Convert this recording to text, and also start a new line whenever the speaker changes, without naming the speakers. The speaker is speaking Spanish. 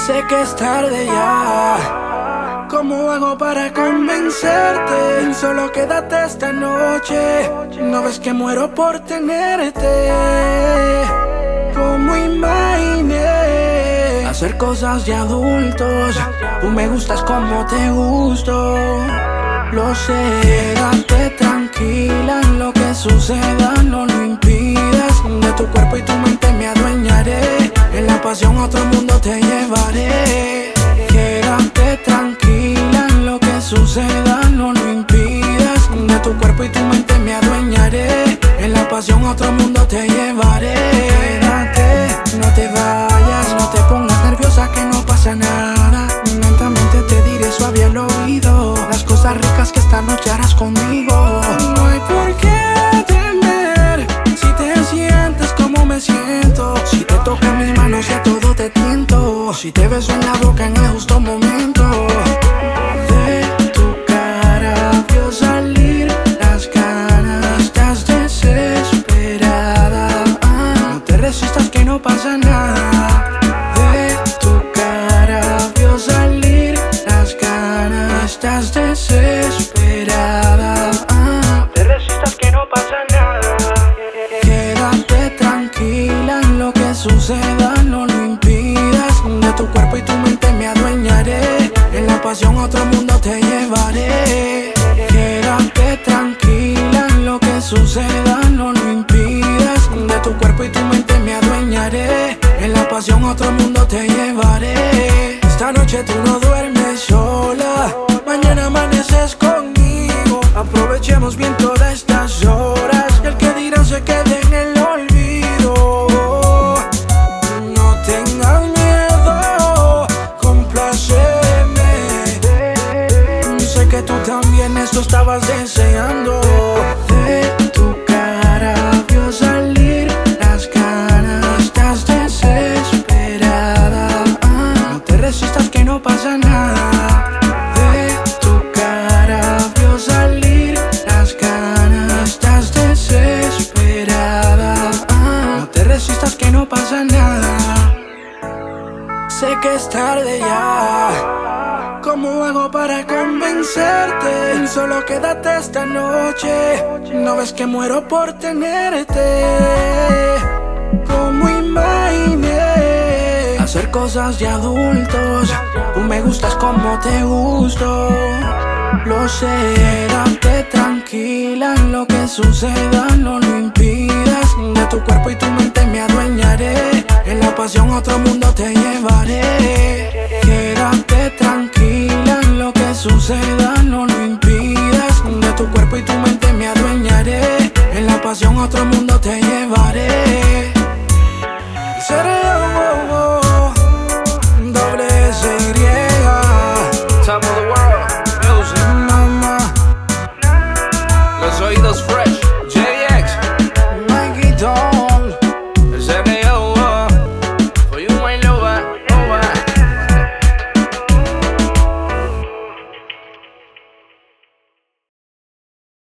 Sé que es tarde ya. ¿Cómo hago para convencerte? Solo quédate esta noche. No ves que muero por tenerte. Como imaginé hacer cosas de adultos. Tú me gustas como te gusto. Lo sé, quédate tranquila. Lo que suceda no lo impidas. De tu cuerpo y tu mente me adueñaré. En la pasión a otro mundo te llevaré. Quédate tranquila. Lo que suceda no lo impidas. De tu cuerpo y tu mente me adueñaré. En la pasión a otro mundo te llevaré. Quédate, no te vayas. No te pongas nerviosa que no pasa nada. Lentamente te diré suave al oído las cosas ricas que esta noche harás conmigo. No hay por qué temer si te sientes como me siento. Si te toco mis manos y a todo te tiento. Si te beso en la boca en el justo momento. De tu cara veo salir las ganas. Estás desesperada. No te resistas que no pasa nada. De tu cara veo salir las ganas. Estás desesperada. No te resistas que no pasa nada. Quédate tranquila. Lo que suceda no lo impidas. De tu cuerpo y tu mente me adueñaré. En la pasión a otro mundo te llevaré. Quédate tranquila. Lo que suceda no lo impidas. De tu cuerpo y tu mente me adueñaré. En la pasión a otro mundo te llevaré. Esta noche tú no duermes sola. Mañana amaneces conmigo. Aprovechemos bien todas estas horas. Que el que dirán se quede en el olvido. No tengas miedo, compláceme. Sé que tú también esto estabas deseando. De tu cara veo salir las ganas. Estás desesperada. No te resistas que no pasa nada. De tu cara veo salir las ganas. Estás desesperada. No te resistas que no pasa nada. Sé que es tarde ya. ¿Cómo hago para convencerte? Solo quédate esta noche. No ves que muero por tenerte. Como imaginé hacer cosas de adultos. Tú me gustas como te gusto. Lo sé, quédate tranquila. Lo que suceda no lo impidas. De tu cuerpo y tu mente me adueñaré. En la pasión a otro mundo te llevaré. Quédate tranquila. Lo que suceda no lo impidas. De tu cuerpo y tu mente me adueñaré. En la pasión a otro mundo te llevaré.